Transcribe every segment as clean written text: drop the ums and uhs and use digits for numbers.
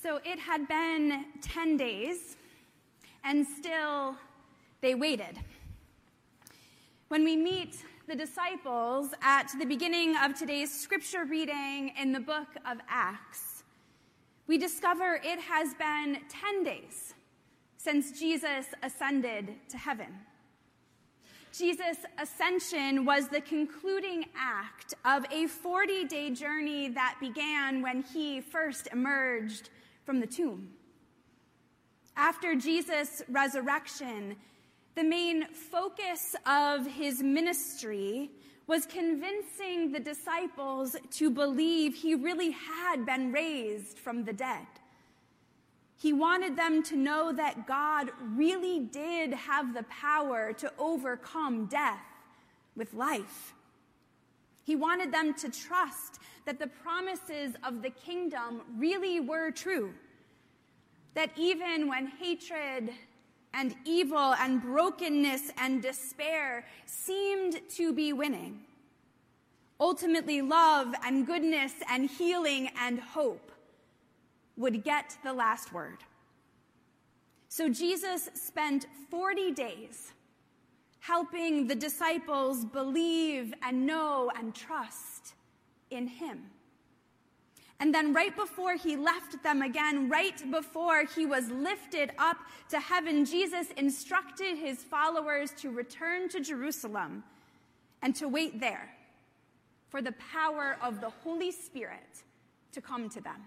So it had been 10 days, and still they waited. When we meet the disciples at the beginning of today's scripture reading in the book of Acts, we discover it has been 10 days since Jesus ascended to heaven. Jesus' ascension was the concluding act of a 40-day journey that began when he first emerged from the tomb. After Jesus' resurrection, the main focus of his ministry was convincing the disciples to believe he really had been raised from the dead. He wanted them to know that God really did have the power to overcome death with life. He wanted them to trust that the promises of the kingdom really were true. That even when hatred and evil and brokenness and despair seemed to be winning, ultimately love and goodness and healing and hope would get the last word. So Jesus spent 40 days helping the disciples believe and know and trust in him. And then right before he left them again, right before he was lifted up to heaven, Jesus instructed his followers to return to Jerusalem and to wait there for the power of the Holy Spirit to come to them.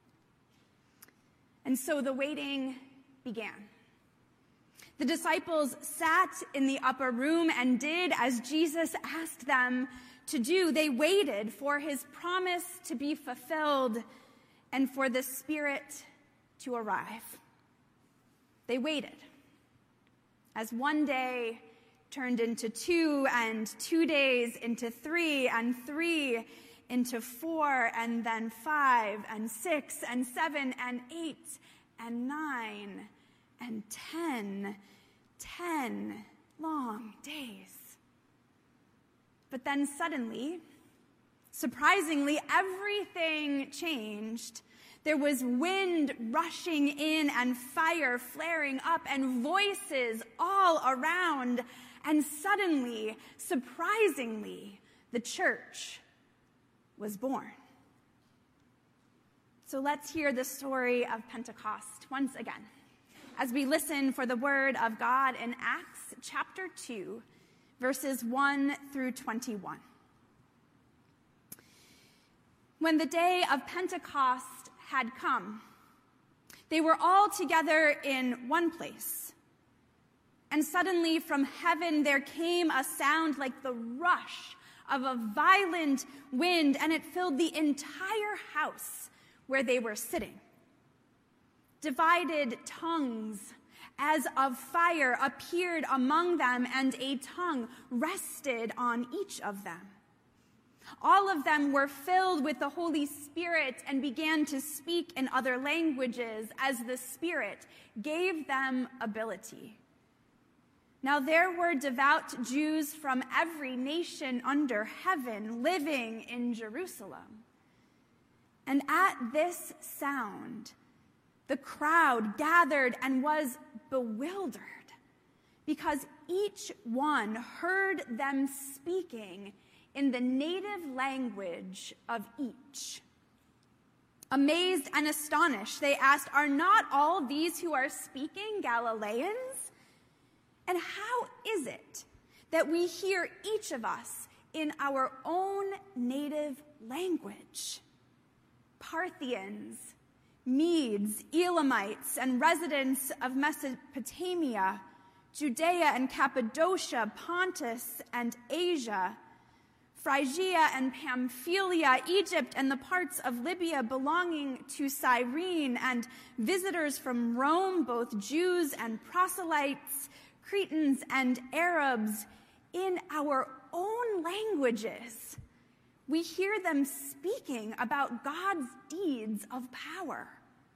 And so the waiting began. The disciples sat in the upper room and did as Jesus asked them to do. They waited for his promise to be fulfilled and for the Spirit to arrive. They waited as one day turned into 2, and 2 days into 3, and 3 into 4, and then 5, and 6, and 7, and 8, and 9, and 10 long days. But then suddenly, surprisingly, everything changed. There was wind rushing in and fire flaring up and voices all around. And suddenly, surprisingly, the church was born. So let's hear the story of Pentecost once again as we listen for the word of God in Acts chapter 2, verses 1 through 21. When the day of Pentecost had come, they were all together in one place. And suddenly from heaven there came a sound like the rush of a violent wind, and it filled the entire house where they were sitting. Divided tongues as of fire appeared among them, and a tongue rested on each of them. All of them were filled with the Holy Spirit and began to speak in other languages as the Spirit gave them ability. Now there were devout Jews from every nation under heaven living in Jerusalem. And at this sound, the crowd gathered and was bewildered, because each one heard them speaking in the native language of each. Amazed and astonished, they asked, "Are not all these who are speaking Galileans? And how is it that we hear each of us in our own native language?" Parthians, Medes, Elamites, and residents of Mesopotamia, Judea and Cappadocia, Pontus and Asia, Phrygia and Pamphylia, Egypt and the parts of Libya belonging to Cyrene, and visitors from Rome, both Jews and proselytes, Cretans and Arabs, in our own languages. We hear them speaking about God's deeds of power.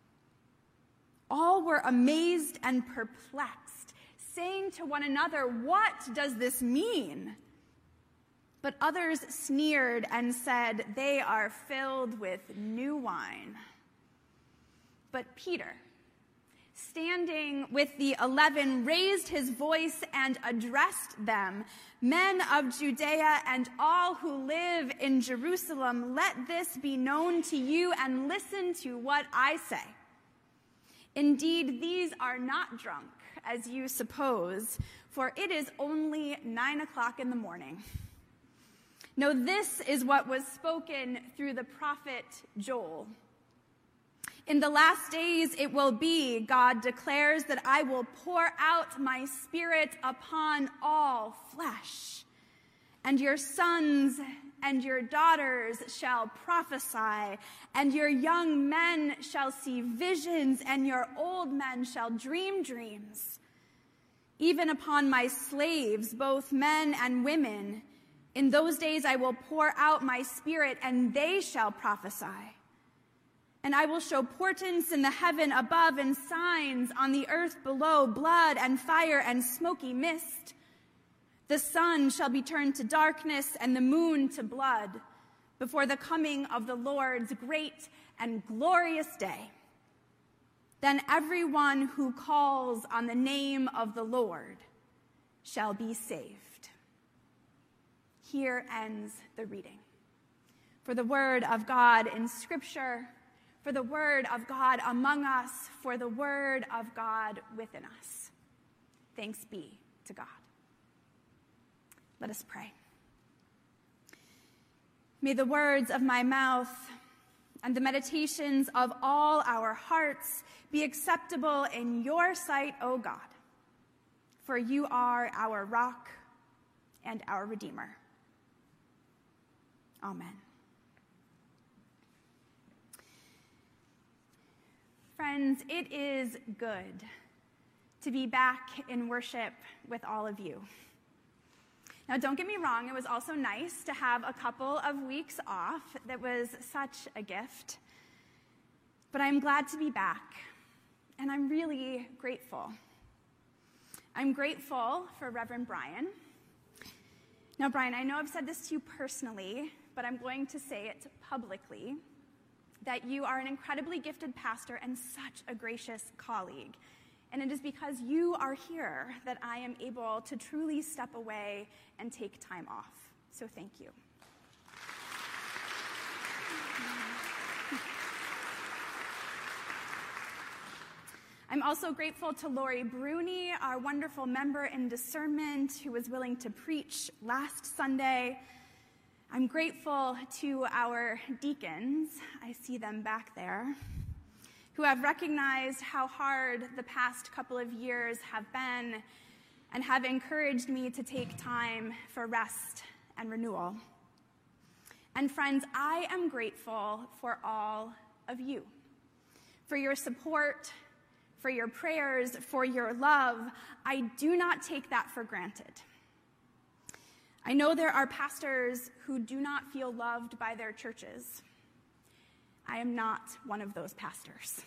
All were amazed and perplexed, saying to one another, "What does this mean?" But others sneered and said, "They are filled with new wine." But Peter, standing with the 11, raised his voice and addressed them, "Men of Judea and all who live in Jerusalem, let this be known to you and listen to what I say. Indeed, these are not drunk, as you suppose, for it is only 9 o'clock in the morning. No, this is what was spoken through the prophet Joel. In the last days it will be, God declares, that I will pour out my Spirit upon all flesh, and your sons and your daughters shall prophesy, and your young men shall see visions, and your old men shall dream dreams. Even upon my slaves, both men and women, in those days I will pour out my Spirit, and they shall prophesy. And I will show portents in the heaven above and signs on the earth below, blood and fire and smoky mist. The sun shall be turned to darkness and the moon to blood before the coming of the Lord's great and glorious day. Then everyone who calls on the name of the Lord shall be saved." Here ends the reading. For the word of God in Scripture, for the word of God among us, for the word of God within us. Thanks be to God. Let us pray. May the words of my mouth and the meditations of all our hearts be acceptable in your sight, O God, for you are our rock and our Redeemer. Amen. Friends, it is good to be back in worship with all of you. Now, don't get me wrong, it was also nice to have a couple of weeks off. That was such a gift. But I'm glad to be back, and I'm really grateful. I'm grateful for Reverend Brian. Now, Brian, I know I've said this to you personally, but I'm going to say it publicly, that you are an incredibly gifted pastor and such a gracious colleague. And it is because you are here that I am able to truly step away and take time off. So thank you. I'm also grateful to Lori Bruni, our wonderful member in discernment who was willing to preach last Sunday. I'm grateful to our deacons, I see them back there, who have recognized how hard the past couple of years have been and have encouraged me to take time for rest and renewal. And friends, I am grateful for all of you, for your support, for your prayers, for your love. I do not take that for granted. I know there are pastors who do not feel loved by their churches. I am not one of those pastors.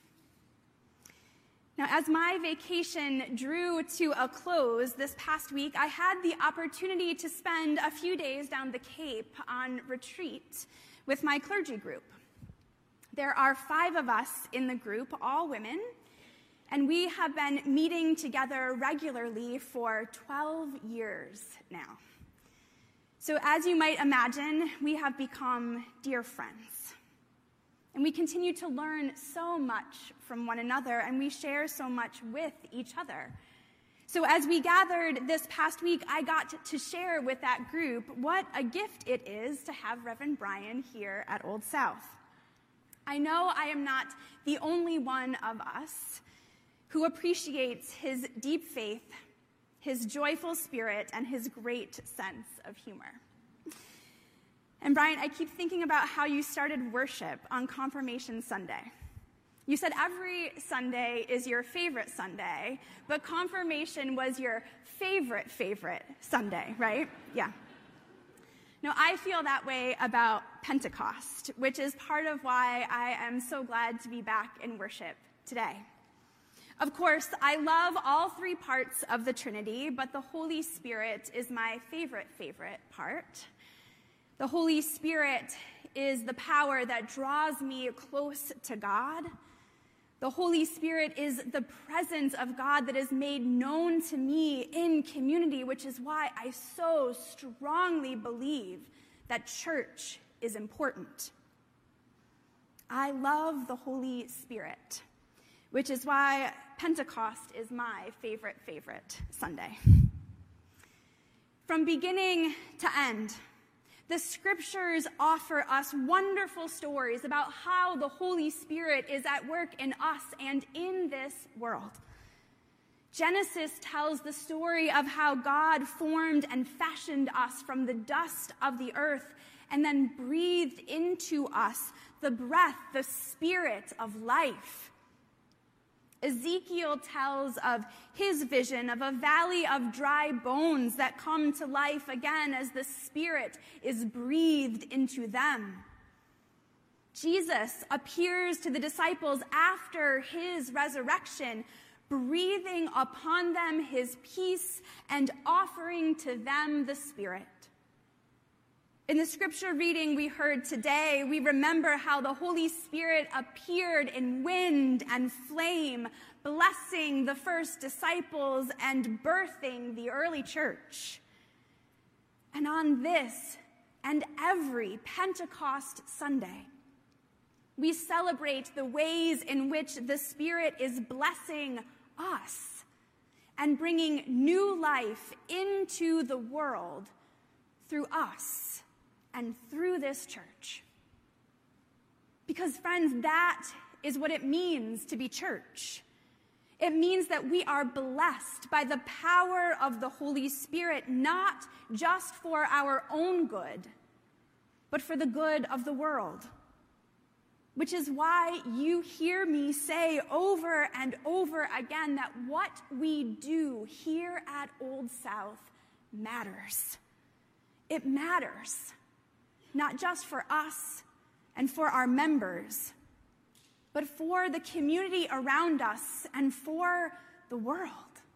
Now, as my vacation drew to a close this past week, I had the opportunity to spend a few days down the Cape on retreat with my clergy group. There are 5 of us in the group, all women, and we have been meeting together regularly for 12 years now. So as you might imagine, we have become dear friends. And we continue to learn so much from one another, and we share so much with each other. So as we gathered this past week, I got to share with that group what a gift it is to have Reverend Brian here at Old South. I know I am not the only one of us who appreciates his deep faith, his joyful spirit, and his great sense of humor. And Brian, I keep thinking about how you started worship on Confirmation Sunday. You said every Sunday is your favorite Sunday, but Confirmation was your favorite Sunday, right? Yeah. Now, I feel that way about Pentecost, which is part of why I am so glad to be back in worship today. Of course, I love all 3 parts of the Trinity, but the Holy Spirit is my favorite part. The Holy Spirit is the power that draws me close to God, The Holy Spirit is the presence of God that is made known to me in community, which is why I so strongly believe that church is important. I love the Holy Spirit, which is why Pentecost is my favorite Sunday. From beginning to end, the scriptures offer us wonderful stories about how the Holy Spirit is at work in us and in this world. Genesis tells the story of how God formed and fashioned us from the dust of the earth and then breathed into us the breath, the spirit of life. Ezekiel tells of his vision of a valley of dry bones that come to life again as the Spirit is breathed into them. Jesus appears to the disciples after his resurrection, breathing upon them his peace and offering to them the Spirit. In the scripture reading we heard today, we remember how the Holy Spirit appeared in wind and flame, blessing the first disciples and birthing the early church. And on this and every Pentecost Sunday, we celebrate the ways in which the Spirit is blessing us and bringing new life into the world through us and through this church. Because, friends, that is what it means to be church. It means that we are blessed by the power of the Holy Spirit, not just for our own good, but for the good of the world. Which is why you hear me say over and over again that what we do here at Old South matters. It matters. Not just for us and for our members, but for the community around us and for the world.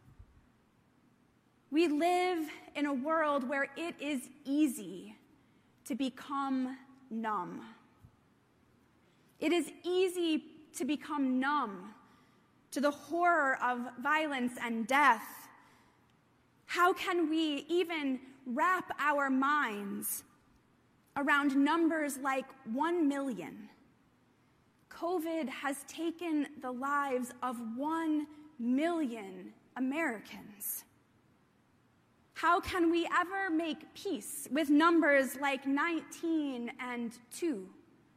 We live in a world where it is easy to become numb. It is easy to become numb to the horror of violence and death. How can we even wrap our minds around numbers like 1 million? COVID has taken the lives of 1 million Americans. How can we ever make peace with numbers like 19 and 2?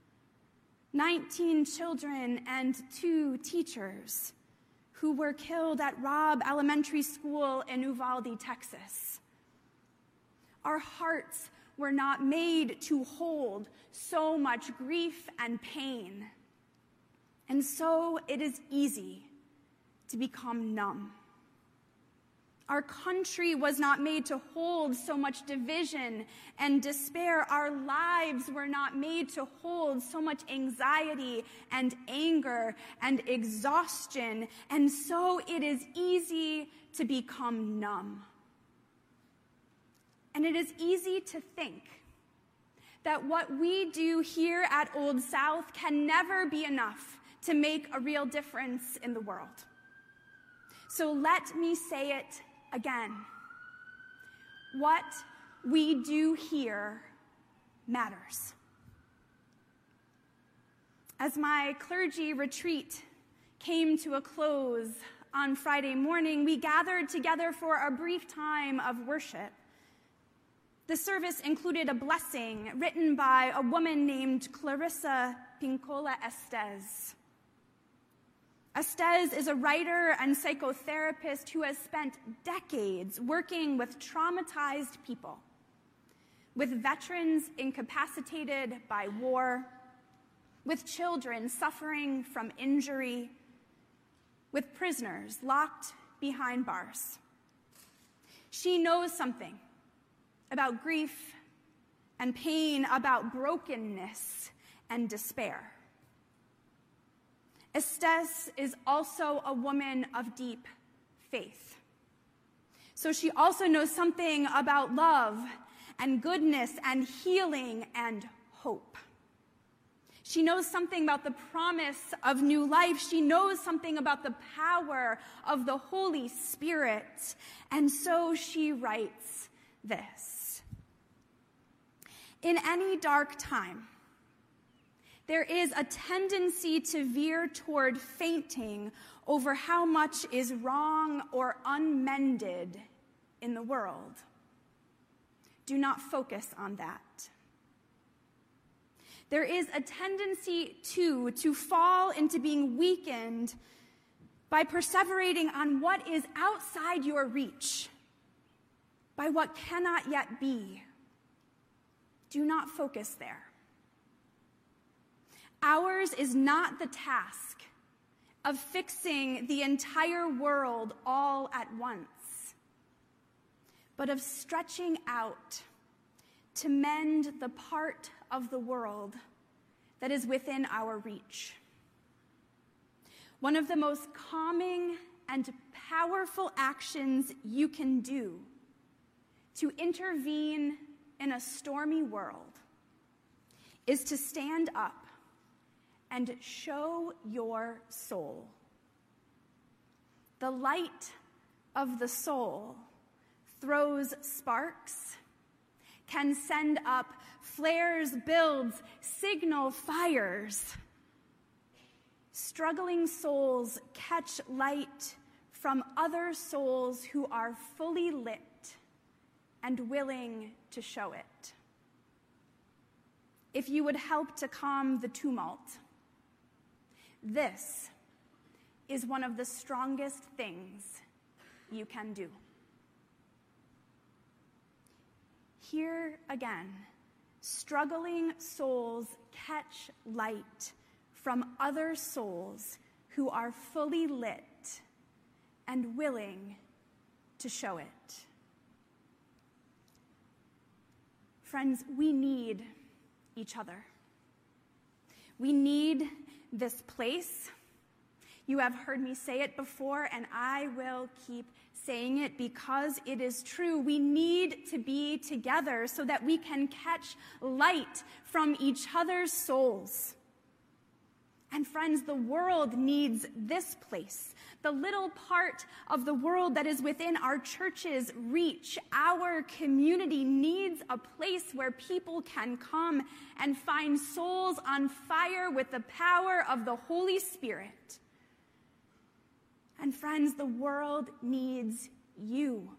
19 children and 2 teachers who were killed at Robb Elementary School in Uvalde, Texas. Our hearts were not made to hold so much grief and pain. And so it is easy to become numb. Our country was not made to hold so much division and despair. Our lives were not made to hold so much anxiety and anger and exhaustion. And so it is easy to become numb. And it is easy to think that what we do here at Old South can never be enough to make a real difference in the world. So let me say it again. What we do here matters. As my clergy retreat came to a close on Friday morning, we gathered together for a brief time of worship. The service included a blessing written by a woman named Clarissa Pinkola Estes. Estes is a writer and psychotherapist who has spent decades working with traumatized people, with veterans incapacitated by war, with children suffering from injury, with prisoners locked behind bars. She knows something about grief and pain, about brokenness and despair. Estes is also a woman of deep faith. So she also knows something about love and goodness and healing and hope. She knows something about the promise of new life. She knows something about the power of the Holy Spirit. And so she writes this. In any dark time, there is a tendency to veer toward fainting over how much is wrong or unmended in the world. Do not focus on that. There is a tendency, too, to fall into being weakened by perseverating on what is outside your reach, by what cannot yet be. Do not focus there. Ours is not the task of fixing the entire world all at once, but of stretching out to mend the part of the world that is within our reach. One of the most calming and powerful actions you can do to intervene in a stormy world is to stand up and show your soul. The light of the soul throws sparks, can send up flares, builds, signal fires. Struggling souls catch light from other souls who are fully lit and willing to show it. If you would help to calm the tumult, this is one of the strongest things you can do. Here again, struggling souls catch light from other souls who are fully lit and willing to show it. Friends, we need each other. We need this place. You have heard me say it before, and I will keep saying it because it is true. We need to be together so that we can catch light from each other's souls. And friends, the world needs this place. The little part of the world that is within our church's reach, our community needs a place where people can come and find souls on fire with the power of the Holy Spirit. And friends, the world needs you.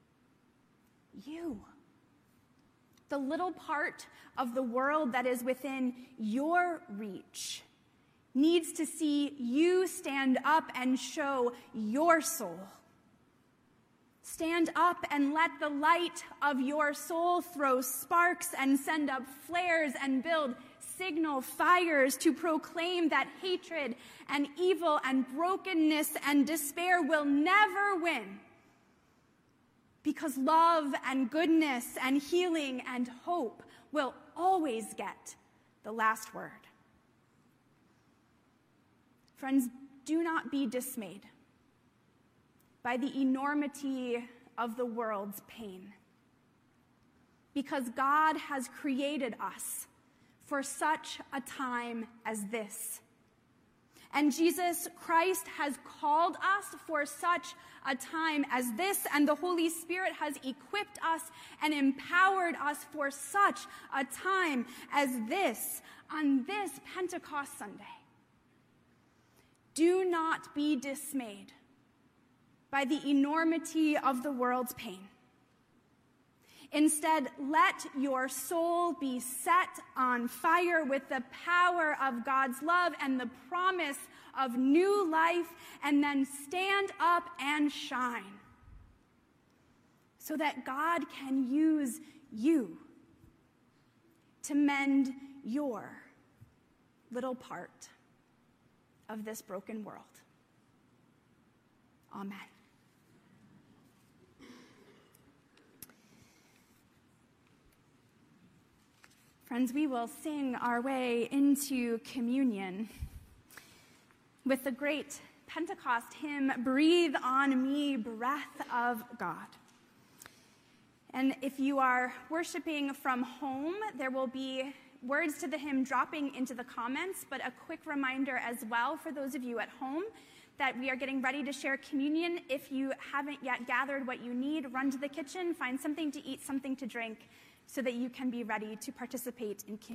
You. The little part of the world that is within your reach needs to see you stand up and show your soul. Stand up and let the light of your soul throw sparks and send up flares and build signal fires to proclaim that hatred and evil and brokenness and despair will never win, because love and goodness and healing and hope will always get the last word. Friends, do not be dismayed by the enormity of the world's pain, because God has created us for such a time as this. And Jesus Christ has called us for such a time as this, and the Holy Spirit has equipped us and empowered us for such a time as this, on this Pentecost Sunday. Do not be dismayed by the enormity of the world's pain. Instead, let your soul be set on fire with the power of God's love and the promise of new life, and then stand up and shine so that God can use you to mend your little part of this broken world. Amen. Friends, we will sing our way into communion with the great Pentecost hymn, "Breathe on Me, Breath of God." And if you are worshiping from home, there will be words to the hymn dropping into the comments, but a quick reminder as well for those of you at home that we are getting ready to share communion. If you haven't yet gathered what you need, run to the kitchen, find something to eat, something to drink, so that you can be ready to participate in communion.